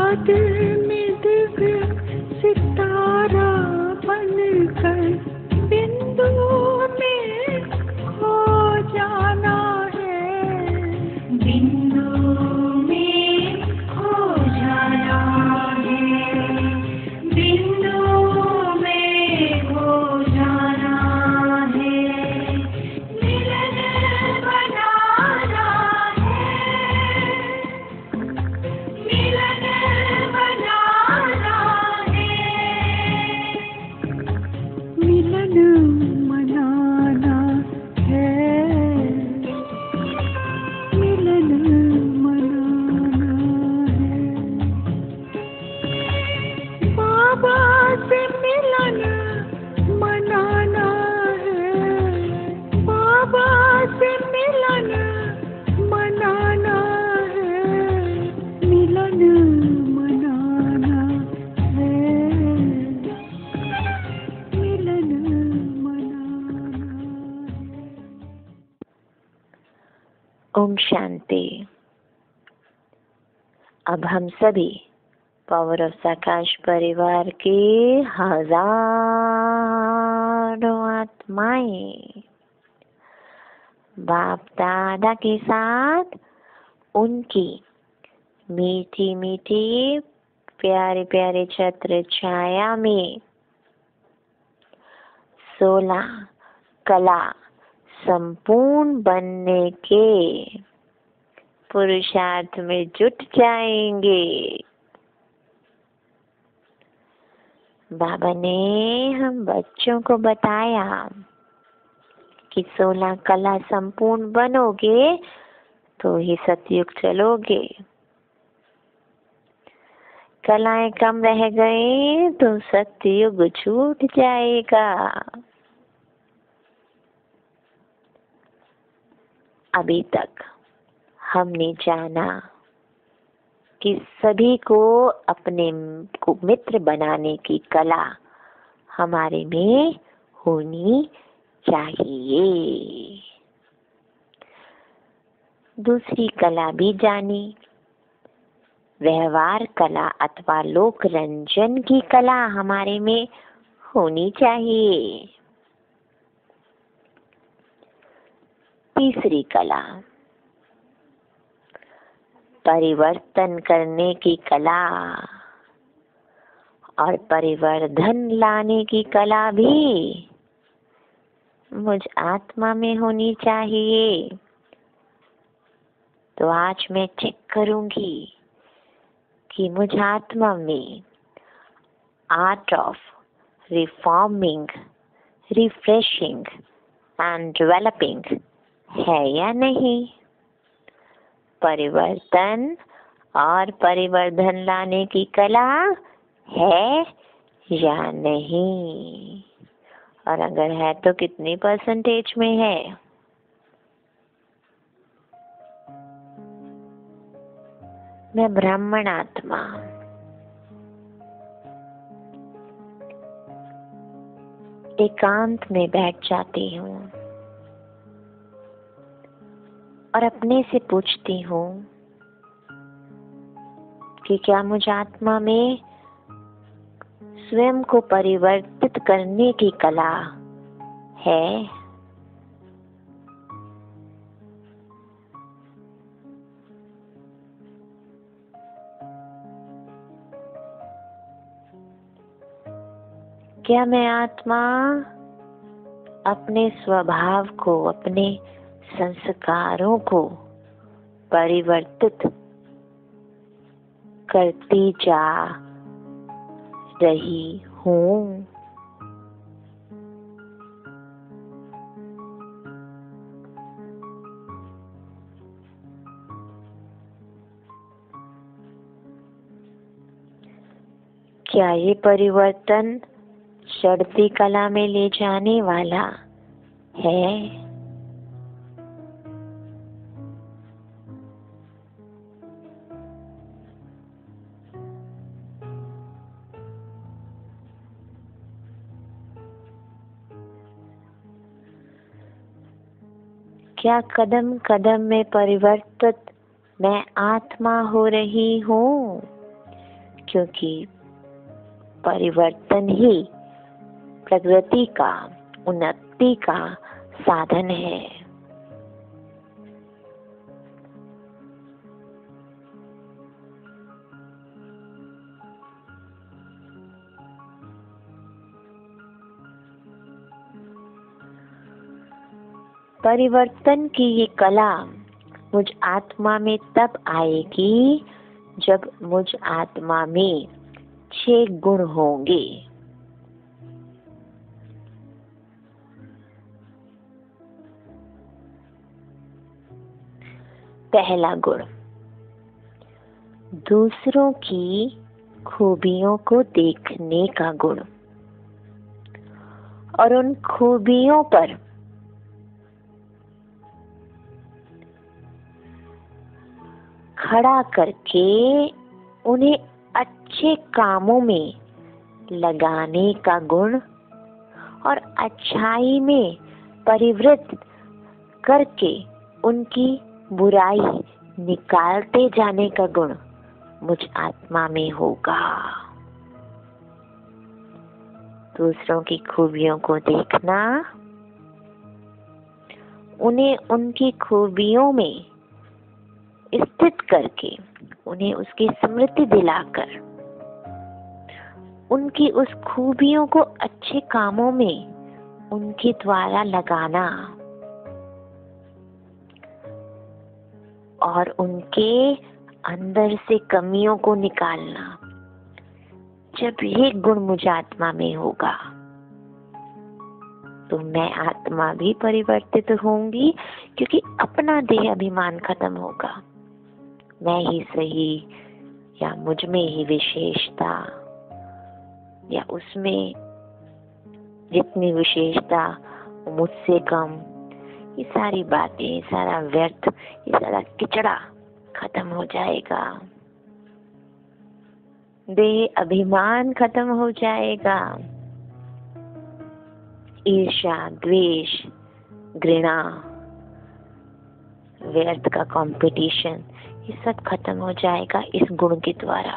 दिल में दिव्य सितारा बनकर बिंदु में खो जाना है, बिंदु में खो जाना है, बिंदु में खो जाना है, मिलन बनाना है, मिलन बनाना है, मिलन मनाना है, मिलन मनाना है। बाबा से मिलन मनाना है, बाबा से मिलन मनाना है, मिलन मनाना है, मिलन मनाना है। ओम शांति। अब हम सभी पावर ऑफ आकाश परिवार के हजारों आत्माएं बाप दादा के साथ उनकी मीठी मीठी प्यारे प्यारे छत्र छाया में 16 कला संपूर्ण बनने के पुरुषार्थ में जुट जाएंगे। बाबा ने हम बच्चों को बताया कि 16 कला संपूर्ण बनोगे तो ही सतयुग चलोगे। कलाएं कम रह गई तो सतयुग छूट जाएगा। अभी तक हमने जाना कि सभी को अपने को मित्र बनाने की कला हमारे में होनी चाहिए। दूसरी कला भी जानी, व्यवहार कला अथवा लोक रंजन की कला हमारे में होनी चाहिए। तीसरी कला परिवर्तन करने की कला और परिवर्धन लाने की कला भी मुझ आत्मा में होनी चाहिए। तो आज मैं चेक करूंगी कि मुझ आत्मा में art of reforming, refreshing and developing है या नहीं। परिवर्तन और परिवर्धन लाने की कला है या नहीं, और अगर है तो कितनी परसेंटेज में है। मैं ब्राह्मण आत्मा एकांत में बैठ जाती हूँ और अपने से पूछती हूँ कि क्या मुझ आत्मा में स्वयं को परिवर्तित करने की कला है। क्या मैं आत्मा अपने स्वभाव को, अपने संस्कारों को परिवर्तित करती जा रही हूँ। क्या ये परिवर्तन चढ़ती कला में ले जाने वाला है। क्या कदम कदम में परिवर्तित मैं आत्मा हो रही हूँ। क्योंकि परिवर्तन ही प्रगति का, उन्नति का साधन है। परिवर्तन की ये कला मुझ आत्मा में तब आएगी जब मुझ आत्मा में 6 गुण होंगे। पहला गुण, दूसरों की खूबियों को देखने का गुण और उन खूबियों पर खड़ा करके उन्हें अच्छे कामों में लगाने का गुण और अच्छाई में परिवृत्त करके उनकी बुराई निकालते जाने का गुण मुझ आत्मा में होगा। दूसरों की खूबियों को देखना, उन्हें उनकी खूबियों में स्थित करके उन्हें उसकी स्मृति दिलाकर उनकी उस खूबियों को अच्छे कामों में उनके द्वारा लगाना और उनके अंदर से कमियों को निकालना। जब ये गुण मुझ आत्मा में होगा तो मैं आत्मा भी परिवर्तित होंगी, क्योंकि अपना देह अभिमान खत्म होगा। मैं ही सही या मुझ में ही विशेषता या उसमें जितनी विशेषता मुझसे कम, ये सारी बातें, ये सारा व्यर्थ, ये सारा किचड़ा खत्म हो जाएगा। देह अभिमान खत्म हो जाएगा। ईर्ष्या, द्वेष, घृणा, व्यर्थ का कंपटीशन, ये सब खत्म हो जाएगा इस गुण के द्वारा।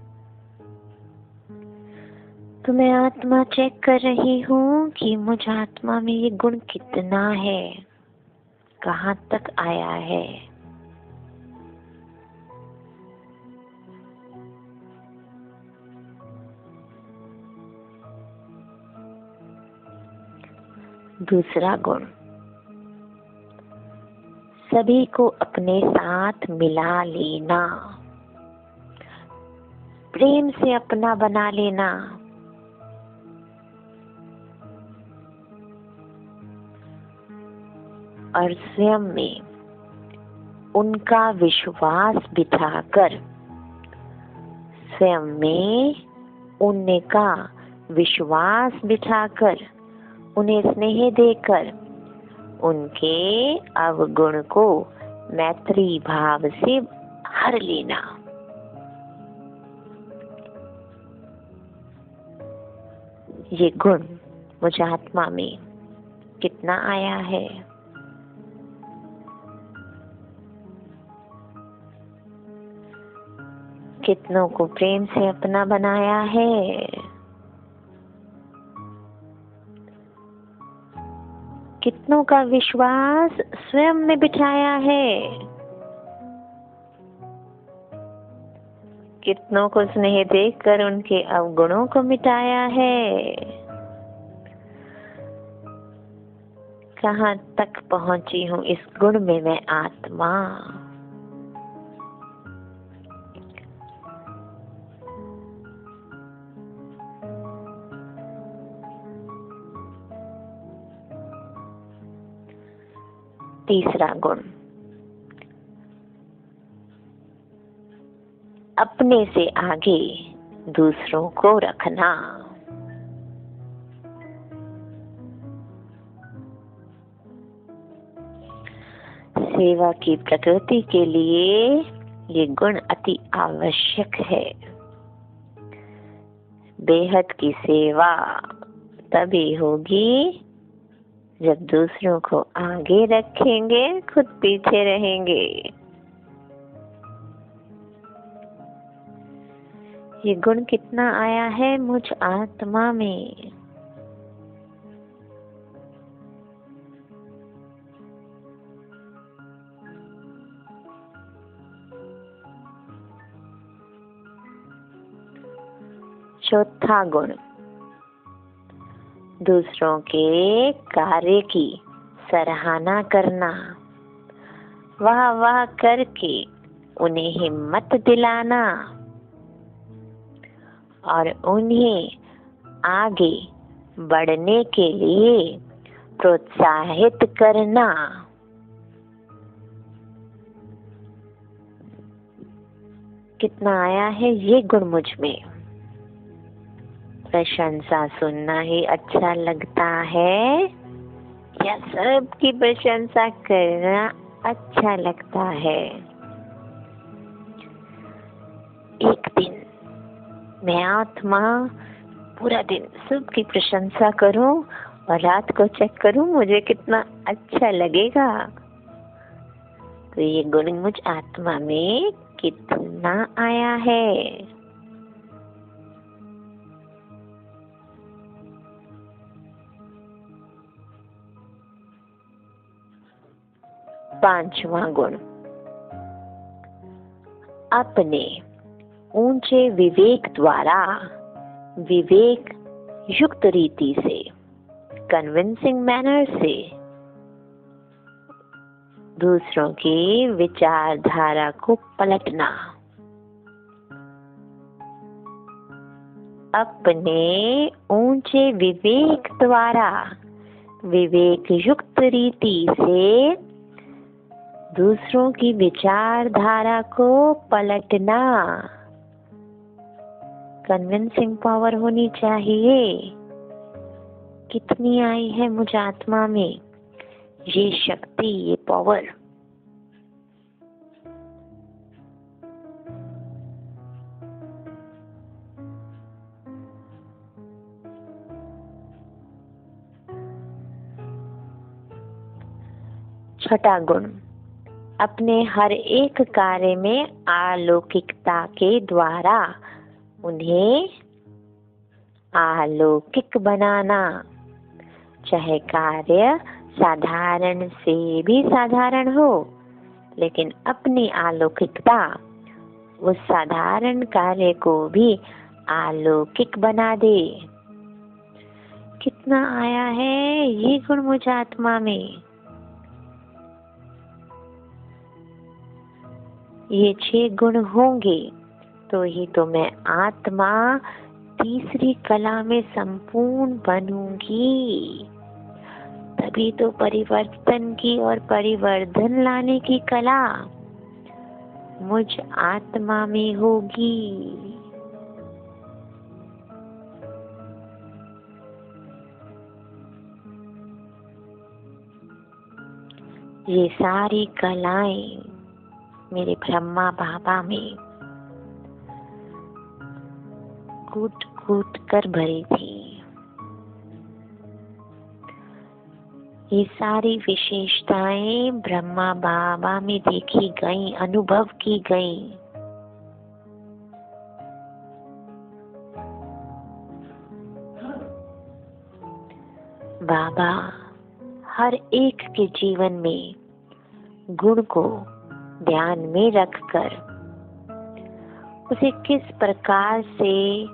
तो मैं आत्मा चेक कर रही हूँ कि मुझ आत्मा में ये गुण कितना है, कहाँ तक आया है। दूसरा गुण, सभी को अपने साथ मिला लेना, प्रेम से अपना बना लेना। और स्वयं में उनका विश्वास बिठाकर, स्वयं में उनका विश्वास बिठाकर, उन्हें स्नेह देकर उनके अवगुण को मैत्री भाव से हर लेना। ये गुण मुझ आत्मा में कितना आया है। कितनों को प्रेम से अपना बनाया है, कितनों का विश्वास स्वयं में बिठाया है, कितनों को स्नेह देकर उनके अवगुणों को मिटाया है। कहाँ तक पहुंची हूँ इस गुण में मैं आत्मा। तीसरा गुण, अपने से आगे दूसरों को रखना। सेवा की प्रकृति के लिए ये गुण अति आवश्यक है। बेहद की सेवा तभी होगी जब दूसरों को आगे रखेंगे, खुद पीछे रहेंगे। ये गुण कितना आया है मुझ आत्मा में। चौथा गुण, दूसरों के कार्य की सराहना करना, वाह वाह करके उन्हें हिम्मत दिलाना और उन्हें आगे बढ़ने के लिए प्रोत्साहित करना। कितना आया है ये गुण मुझ में। प्रशंसा सुनना ही अच्छा लगता है या सबकी प्रशंसा करना अच्छा लगता है? एक दिन मैं आत्मा पूरा दिन सबकी प्रशंसा करूं और रात को चेक करूं मुझे कितना अच्छा लगेगा। तो ये गुण मुझ आत्मा में कितना आया है। पांचवा गुण, अपने ऊंचे विवेक द्वारा विवेक युक्त रीति से, कन्विंसिंग मैनर से दूसरों की विचारधारा को पलटना। अपने ऊंचे विवेक द्वारा विवेक युक्त रीति से दूसरों की विचारधारा को पलटना। कन्विंसिंग पावर होनी चाहिए। कितनी आई है मुझ आत्मा में ये शक्ति, ये पावर। छठा गुण, अपने हर एक कार्य में अलौकिकता के द्वारा उन्हें अलौकिक बनाना। चाहे कार्य साधारण से भी साधारण हो, लेकिन अपनी अलौकिकता उस साधारण कार्य को भी अलौकिक बना दे। कितना आया है ये गुण मुझ आत्मा में। ये 6 गुण होंगे तो ही तो मैं आत्मा तीसरी कला में संपूर्ण बनूंगी। तभी तो परिवर्तन की और परिवर्धन लाने की कला मुझ आत्मा में होगी। ये सारी कलाएं मेरे ब्रह्मा बाबा में कूट कूट कर भरी थी। ये सारी विशेषताएं ब्रह्मा बाबा में देखी गई, अनुभव की गई। बाबा हर एक के जीवन में गुण को ध्यान में रखकर उसे किस प्रकार से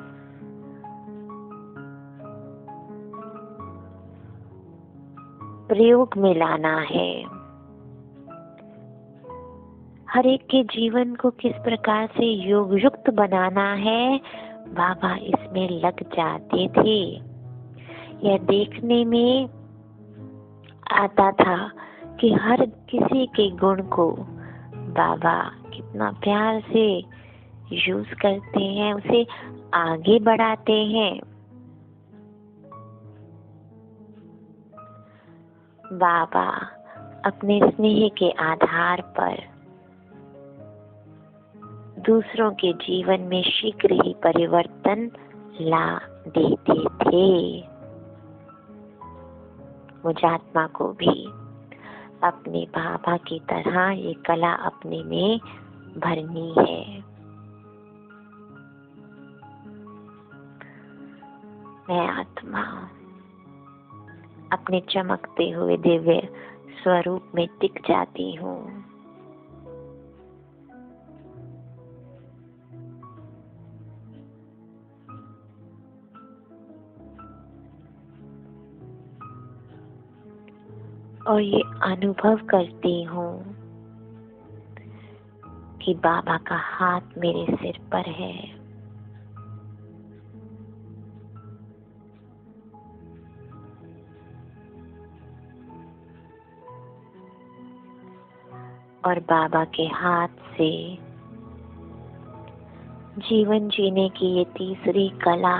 प्रयोग में लाना है, हर एक के जीवन को किस प्रकार से योग युक्त बनाना है, बाबा इसमें लग जाते थे। यह देखने में आता था कि हर किसी के गुण को बाबा कितना प्यार से यूज करते हैं, उसे आगे बढ़ाते हैं। बाबा अपने स्नेह के आधार पर दूसरों के जीवन में शीघ्र ही परिवर्तन ला देते थे। मुझ आत्मा को भी अपने बाबा की तरह ये कला अपने में भरनी है। मैं आत्मा अपने चमकते हुए दिव्य स्वरूप में टिक जाती हूँ। और ये अनुभव करती हूँ कि बाबा का हाथ मेरे सिर पर है। और बाबा के हाथ से जीवन जीने की ये तीसरी कला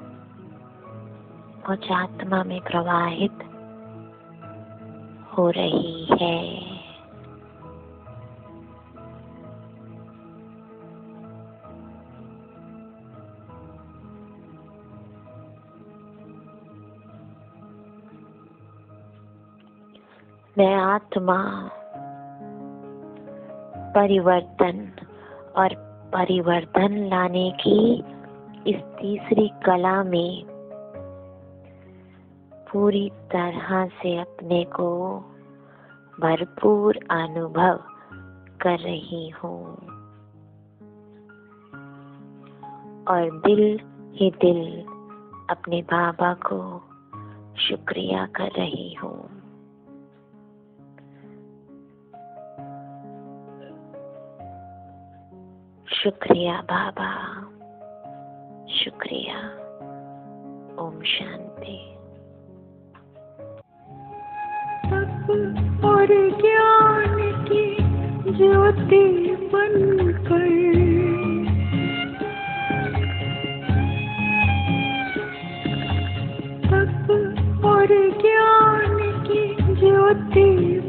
मुझ आत्मा में प्रवाहित हो रही है। मैं आत्मा परिवर्तन और परिवर्धन लाने की इस तीसरी कला में पूरी तरह से अपने को भरपूर अनुभव कर रही हूँ और दिल ही दिल अपने बाबा को शुक्रिया कर रही हूँ। शुक्रिया बाबा, शुक्रिया। ओम शांति। तप और ज्ञान की ज्योति बनकर तप और ज्ञान की ज्योति